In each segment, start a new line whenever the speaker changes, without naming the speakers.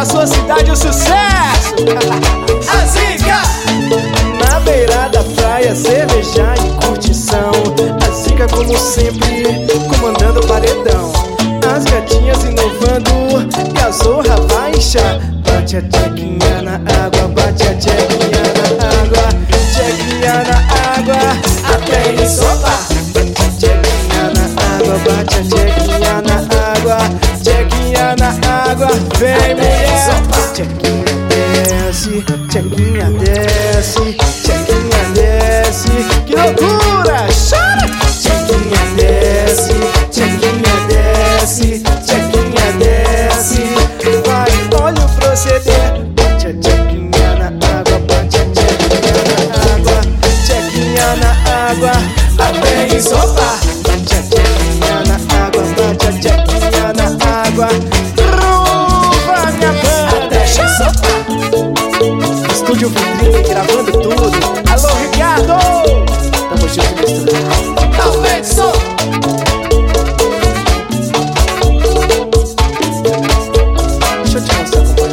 sua cidade o sucesso. A zica! Na beira da praia, cerveja e curtição. A zica como sempre, comandando o paredão. As gatinhas inovando e a zorra baixa. Bate a tchequinha na água, bate a tchequinha na água. Tchequinha na água, até ensopar. Bate a tchequinha na água, bate a tchequinha na água. Tchequinha na água, vem mulher. Tchequinha desce, tchequinha desce, tchequinha desce. Que loucura, chora! Tchequinha desce, tchequinha desce, tchequinha desce. Vai, olha o proceder. Bate a tchequinha na água, bate a tchequinha na água. Tchequinha na água, até ensopar. Bate a tchequinha na água, bate a tchequinha na água. Ruva minha banda, deixa ensopar. Estúdio Vitrine gravando tudo. Alô, Ricardo! Tamo junto misturando. Talvez sou. Deixa eu te mostrar.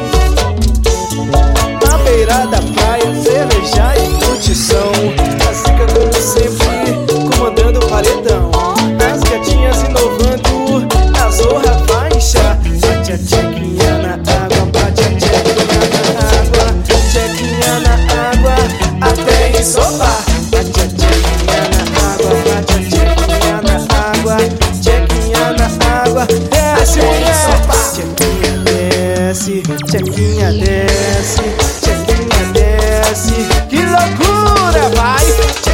Na beira da praia, cerveja e curtição. A zica como sempre, comandando o paredão. As gatinhas inovando, a zorra baixa. Bate a tchequinha na água, bate a tchequinha na água. Tchequinha na água, até ensopar. Bate a tchequinha na água, bate a tchequinha na água. Tchequinha na água, desce mulher. Tchequinha desce, tchequinha desce, tchequinha desce. Que loucura, vai!